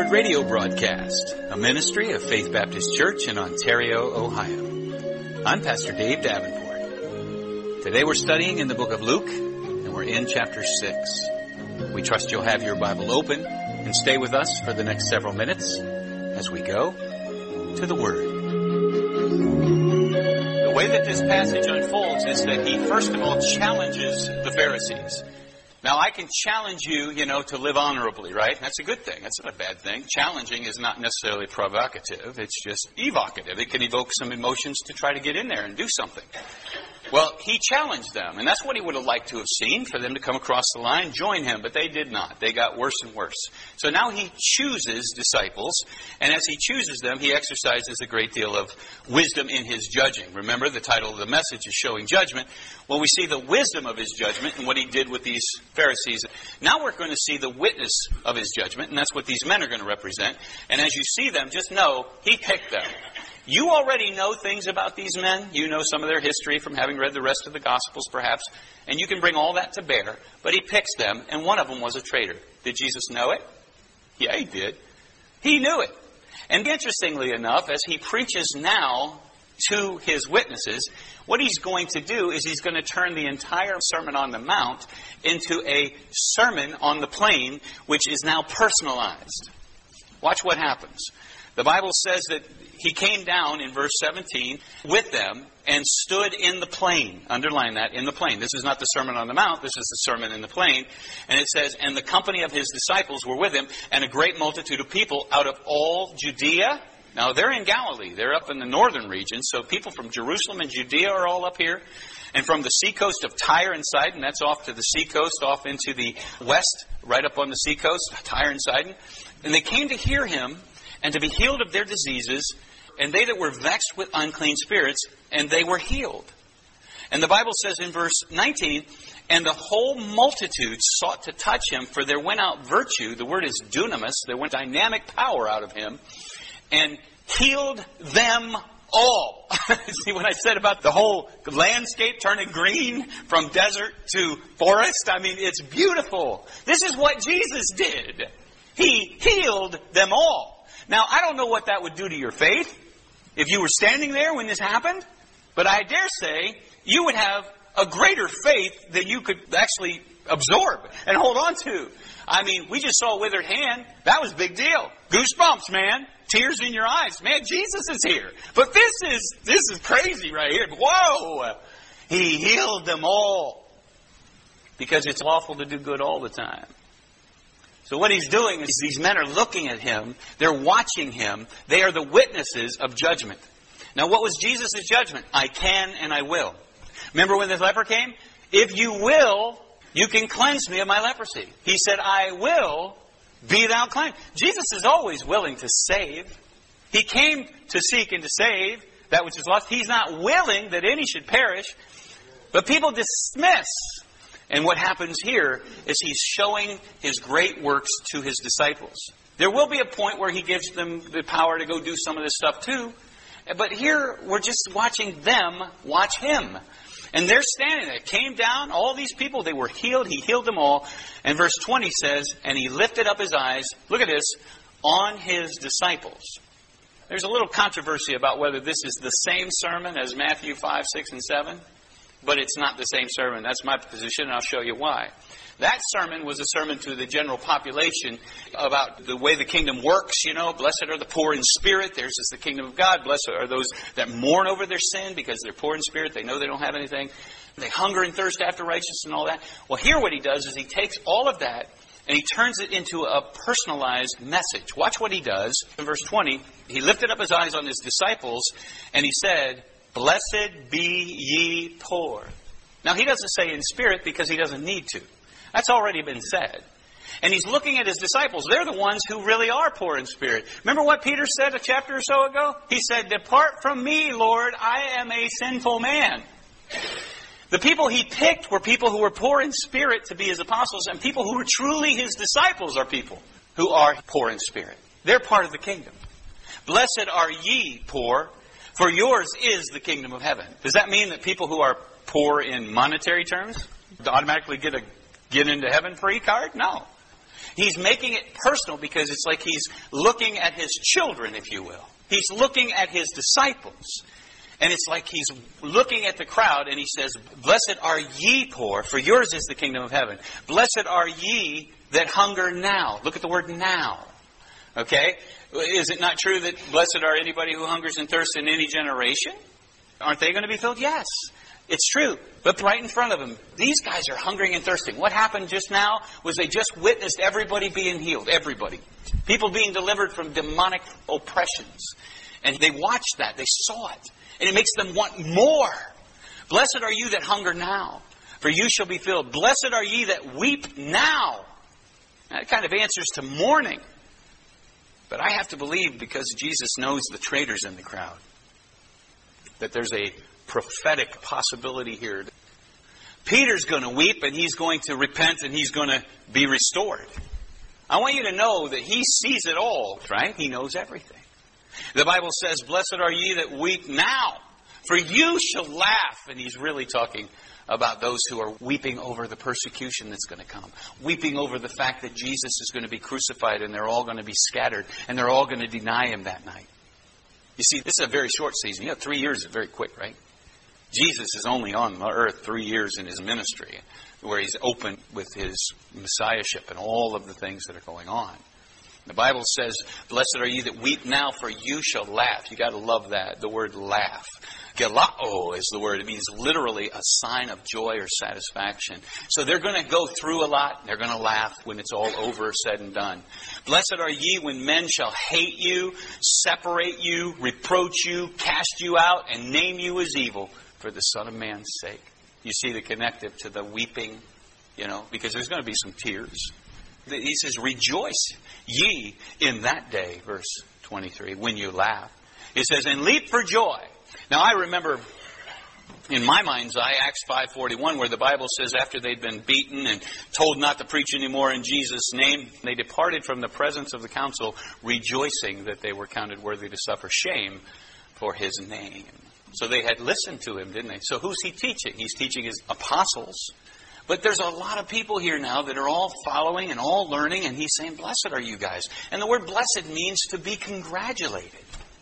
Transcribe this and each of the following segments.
Word radio broadcast, a ministry of Faith Baptist Church in Ontario, Ohio. I'm Pastor Dave Davenport. Today we're studying in the book of Luke, and we're in chapter 6. We trust you'll have your Bible open and stay with us for the next several minutes as we go to the Word. The way that this passage unfolds is that he first of all challenges the Pharisees. Now, I can challenge you, to live honorably, right? That's a good thing. That's not a bad thing. Challenging is not necessarily provocative. It's just evocative. It can evoke some emotions to try to get in there and do something. Well, he challenged them, and that's what he would have liked to have seen, for them to come across the line, join him, but they did not. They got worse and worse. So now he chooses disciples, and as he chooses them, he exercises a great deal of wisdom in his judging. Remember, the title of the message is Showing Judgment. Well, we see the wisdom of his judgment and what he did with these Pharisees. Now we're going to see the witness of his judgment, and that's what these men are going to represent. And as you see them, just know he picked them. You already know things about these men. You know some of their history from having read the rest of the Gospels, perhaps. And you can bring all that to bear. But he picks them, and one of them was a traitor. Did Jesus know it? Yeah, he did. He knew it. And interestingly enough, as he preaches now to his witnesses, what he's going to do is he's going to turn the entire Sermon on the Mount into a Sermon on the Plain, which is now personalized. Watch what happens. The Bible says that he came down in verse 17 with them and stood in the plain. Underline that, in the plain. This is not the Sermon on the Mount. This is the Sermon in the plain. And it says, and the company of his disciples were with him, and a great multitude of people out of all Judea. Now, they're in Galilee. They're up in the northern region. So people from Jerusalem and Judea are all up here. And from the seacoast of Tyre and Sidon, that's off to the seacoast, off into the west, right up on the seacoast, Tyre and Sidon. And they came to hear him and to be healed of their diseases, and they that were vexed with unclean spirits, and they were healed. And the Bible says in verse 19, and the whole multitude sought to touch him, for there went out virtue, the word is dunamis, there went dynamic power out of him, and healed them all. See what I said about the whole landscape turning green from desert to forest? I mean, it's beautiful. This is what Jesus did. He healed them all. Now, I don't know what that would do to your faith if you were standing there when this happened, but I dare say you would have a greater faith than you could actually absorb and hold on to. I mean, we just saw a withered hand. That was a big deal. Goosebumps, man. Tears in your eyes. Man, Jesus is here. But this is crazy right here. Whoa! He healed them all. Because it's lawful to do good all the time. So what he's doing is these men are looking at him. They're watching him. They are the witnesses of judgment. Now, what was Jesus' judgment? I can and I will. Remember when this leper came? If you will, you can cleanse me of my leprosy. He said, I will, be thou cleansed. Jesus is always willing to save. He came to seek and to save that which is lost. He's not willing that any should perish. But people dismiss. And what happens here is he's showing his great works to his disciples. There will be a point where he gives them the power to go do some of this stuff too. But here we're just watching them watch him. And they're standing there. Came down, all these people, they were healed. He healed them all. And verse 20 says, and he lifted up his eyes, look at this, on his disciples. There's a little controversy about whether this is the same sermon as Matthew 5, 6, and 7. But it's not the same sermon. That's my position, and I'll show you why. That sermon was a sermon to the general population about the way the kingdom works. Blessed are the poor in spirit. Theirs is the kingdom of God. Blessed are those that mourn over their sin because they're poor in spirit. They know they don't have anything. They hunger and thirst after righteousness and all that. Well, here what he does is he takes all of that and he turns it into a personalized message. Watch what he does. In verse 20, he lifted up his eyes on his disciples and he said, blessed be ye poor. Now, he doesn't say in spirit because he doesn't need to. That's already been said. And he's looking at his disciples. They're the ones who really are poor in spirit. Remember what Peter said a chapter or so ago? He said, depart from me, Lord, I am a sinful man. The people he picked were people who were poor in spirit to be his apostles, and people who were truly his disciples are people who are poor in spirit. They're part of the kingdom. Blessed are ye poor, for yours is the kingdom of heaven. Does that mean that people who are poor in monetary terms automatically get into heaven free card? No. He's making it personal because it's like he's looking at his children, if you will. He's looking at his disciples. And it's like he's looking at the crowd and he says, blessed are ye poor, for yours is the kingdom of heaven. Blessed are ye that hunger now. Look at the word now. Okay? Is it not true that blessed are anybody who hungers and thirsts in any generation? Aren't they going to be filled? Yes. It's true. But right in front of them, these guys are hungering and thirsting. What happened just now was they just witnessed everybody being healed. Everybody. People being delivered from demonic oppressions. And they watched that. They saw it. And it makes them want more. Blessed are you that hunger now, for you shall be filled. Blessed are ye that weep now. That kind of answers to mourning. But I have to believe, because Jesus knows the traitors in the crowd, that there's a prophetic possibility here. Peter's going to weep and he's going to repent and he's going to be restored. I want you to know that he sees it all, right? He knows everything. The Bible says, blessed are ye that weep now, for you shall laugh. And he's really talking about those who are weeping over the persecution that's going to come. Weeping over the fact that Jesus is going to be crucified and they're all going to be scattered and they're all going to deny him that night. You see, this is a very short season. 3 years is very quick, right? Jesus is only on the earth 3 years in his ministry, where he's open with his messiahship and all of the things that are going on. The Bible says, blessed are ye that weep now, for you shall laugh. You got to love that, the word laugh. Gelao is the word. It means literally a sign of joy or satisfaction. So they're going to go through a lot. They're going to laugh when it's all over, said and done. Blessed are ye when men shall hate you, separate you, reproach you, cast you out, and name you as evil for the Son of Man's sake. You see the connective to the weeping, because there's going to be some tears. He says, rejoice ye in that day, verse 23, when you laugh. It says, and leap for joy. Now I remember in my mind's eye, Acts 5:41, where the Bible says after they'd been beaten and told not to preach anymore in Jesus' name, they departed from the presence of the council, rejoicing that they were counted worthy to suffer shame for his name. So they had listened to him, didn't they? So who's he teaching? He's teaching his apostles. But there's a lot of people here now that are all following and all learning, and he's saying, blessed are you guys. And the word blessed means to be congratulated.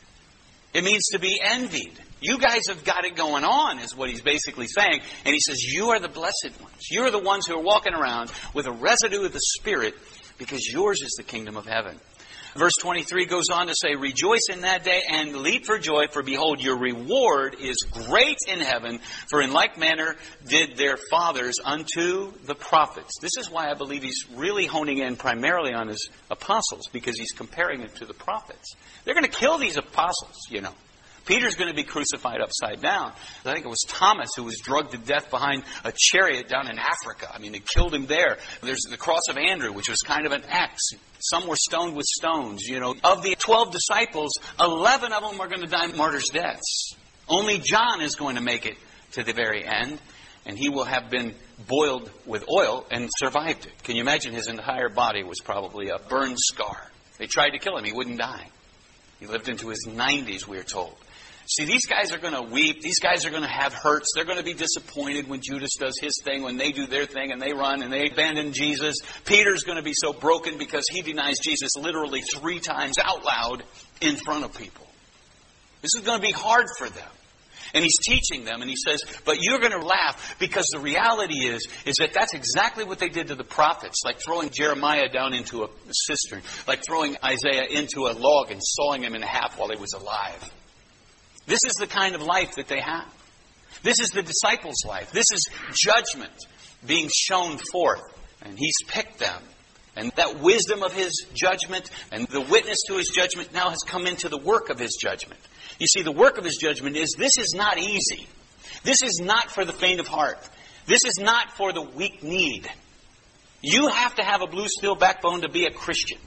It means to be envied. You guys have got it going on, is what he's basically saying. And he says, you are the blessed ones. You are the ones who are walking around with a residue of the Spirit, because yours is the kingdom of heaven. Verse 23 goes on to say, rejoice in that day and leap for joy, for behold, your reward is great in heaven, for in like manner did their fathers unto the prophets. This is why I believe he's really honing in primarily on his apostles, because he's comparing it to the prophets. They're going to kill these apostles, Peter's going to be crucified upside down. I think it was Thomas who was drugged to death behind a chariot down in Africa. They killed him there. There's the cross of Andrew, which was kind of an X. Some were stoned with stones. Of the 12 disciples, 11 of them are going to die martyrs' deaths. Only John is going to make it to the very end, and he will have been boiled with oil and survived it. Can you imagine? His entire body was probably a burn scar. They tried to kill him. He wouldn't die. He lived into his 90s, we're told. See, these guys are going to weep. These guys are going to have hurts. They're going to be disappointed when Judas does his thing, when they do their thing and they run and they abandon Jesus. Peter's going to be so broken because he denies Jesus literally 3 times out loud in front of people. This is going to be hard for them. And he's teaching them, and he says, but you're going to laugh, because the reality is that that's exactly what they did to the prophets, like throwing Jeremiah down into a cistern, like throwing Isaiah into a log and sawing him in half while he was alive. This is the kind of life that they have. This is the disciples' life. This is judgment being shown forth. And he's picked them. And that wisdom of his judgment and the witness to his judgment now has come into the work of his judgment. You see, the work of his judgment is, this is not easy. This is not for the faint of heart. This is not for the weak-kneed. You have to have a blue steel backbone to be a Christian.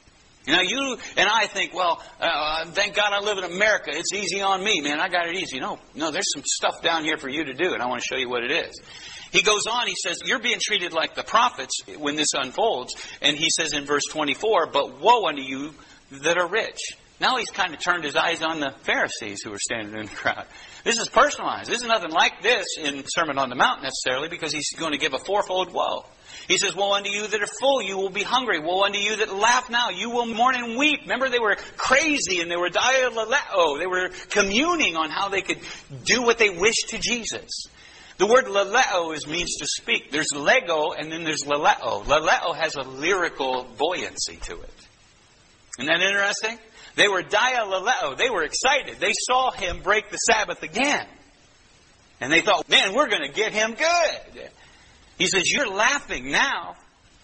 You and I think, thank God I live in America. It's easy on me, man. I got it easy. No, there's some stuff down here for you to do, and I want to show you what it is. He goes on, he says, you're being treated like the prophets when this unfolds. And he says in verse 24, but woe unto you that are rich. Now he's kind of turned his eyes on the Pharisees who were standing in the crowd. This is personalized. This is nothing like this in Sermon on the Mount necessarily, because he's going to give a fourfold woe. He says, woe unto you that are full, you will be hungry. Woe unto you that laugh now, you will mourn and weep. Remember, they were crazy and they were dialaleo. They were communing on how they could do what they wished to Jesus. The word laleo means to speak. There's lego and then there's laleo. Laleo has a lyrical buoyancy to it. Isn't that interesting? They were dialaleo. They were excited. They saw him break the Sabbath again. And they thought, man, we're going to get him good. He says, you're laughing now.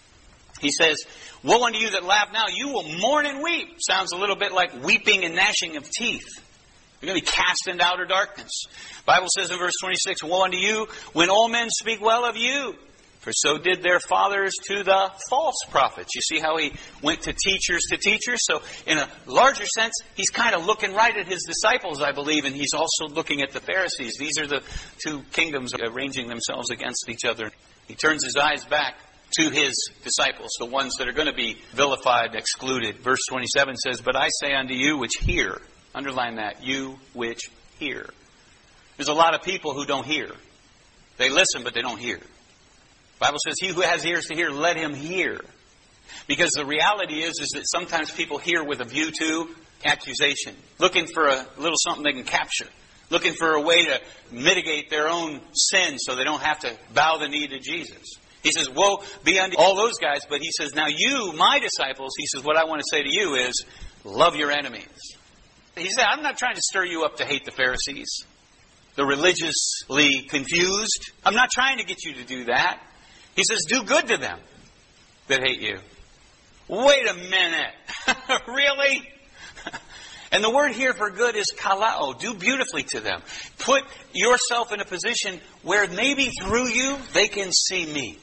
He says, woe unto you that laugh now, you will mourn and weep. Sounds a little bit like weeping and gnashing of teeth. You're going to be cast into outer darkness. The Bible says in verse 26, woe unto you when all men speak well of you. For so did their fathers to the false prophets. You see how he went to teachers. So in a larger sense, he's kind of looking right at his disciples, I believe, and he's also looking at the Pharisees. These are the two kingdoms arranging themselves against each other. He turns his eyes back to his disciples, the ones that are going to be vilified, excluded. Verse 27 says, but I say unto you which hear. Underline that, you which hear. There's a lot of people who don't hear. They listen, but they don't hear. The Bible says, he who has ears to hear, let him hear. Because the reality is that sometimes people hear with a view to accusation. Looking for a little something they can capture. Looking for a way to mitigate their own sin so they don't have to bow the knee to Jesus. He says, woe be unto all those guys. But he says, now you, my disciples, he says, what I want to say to you is, love your enemies. He said, I'm not trying to stir you up to hate the Pharisees, the religiously confused. I'm not trying to get you to do that. He says, do good to them that hate you. Wait a minute. Really? And the word here for good is kalao. Do beautifully to them. Put yourself in a position where maybe through you they can see me.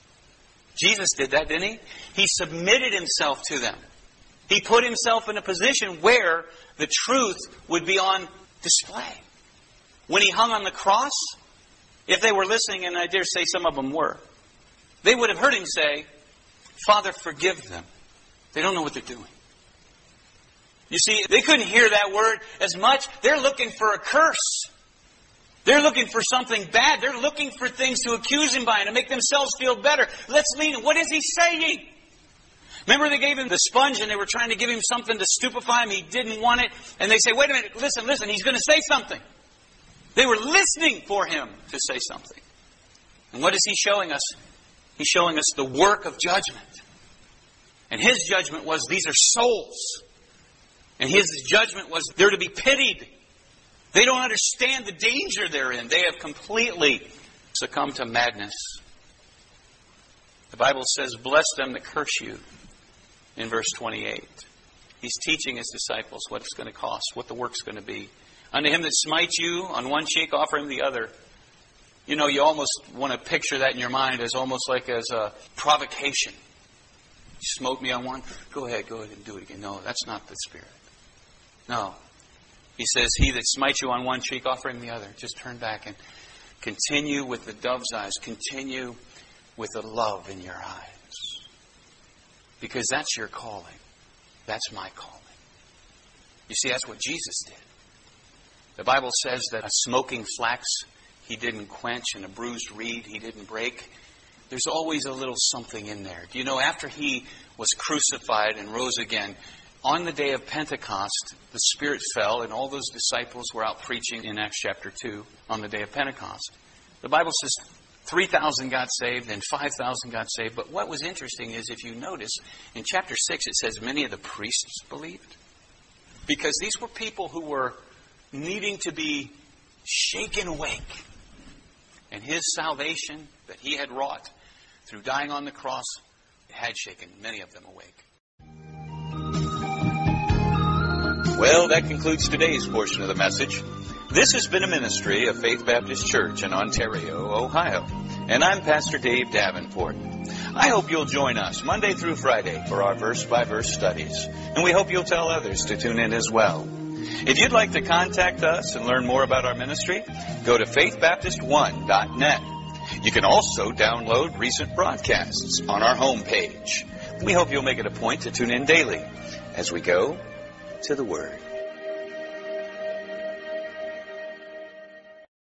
Jesus did that, didn't he? He submitted himself to them. He put himself in a position where the truth would be on display. When he hung on the cross, if they were listening, and I dare say some of them were, they would have heard him say, Father, forgive them. They don't know what they're doing. You see, they couldn't hear that word as much. They're looking for a curse. They're looking for something bad. They're looking for things to accuse him by and to make themselves feel better. Let's lean. What is he saying? Remember they gave him the sponge and they were trying to give him something to stupefy him. He didn't want it. And they say, wait a minute, listen, he's going to say something. They were listening for him to say something. And what is he showing us? He's showing us the work of judgment. And his judgment was, these are souls. And his judgment was, they're to be pitied. They don't understand the danger they're in. They have completely succumbed to madness. The Bible says, bless them that curse you, in verse 28. He's teaching his disciples what it's going to cost, what the work's going to be. Unto him that smites you on one cheek, offer him the other. You know, you almost want to picture that in your mind as almost like as a provocation. You smote me on one, go ahead and do it again. No, that's not the Spirit. No. He says, he that smites you on one cheek, offer him the other. Just turn back and continue with the dove's eyes. Continue with the love in your eyes. Because that's your calling. That's my calling. You see, that's what Jesus did. The Bible says that a smoking flax he didn't quench and a bruised reed he didn't break. There's always a little something in there. Do you know, after he was crucified and rose again, on the day of Pentecost, the Spirit fell and all those disciples were out preaching in Acts chapter 2 on the day of Pentecost. The Bible says 3,000 got saved and 5,000 got saved. But what was interesting is, if you notice, in chapter 6 it says many of the priests believed. Because these were people who were needing to be shaken awake. And his salvation that he had wrought through dying on the cross had shaken many of them awake. Well, that concludes today's portion of the message. This has been a ministry of Faith Baptist Church in Ontario, Ohio. And I'm Pastor Dave Davenport. I hope you'll join us Monday through Friday for our verse-by-verse studies. And we hope you'll tell others to tune in as well. If you'd like to contact us and learn more about our ministry, go to faithbaptist1.net. You can also download recent broadcasts on our homepage. We hope you'll make it a point to tune in daily as we go to the Word.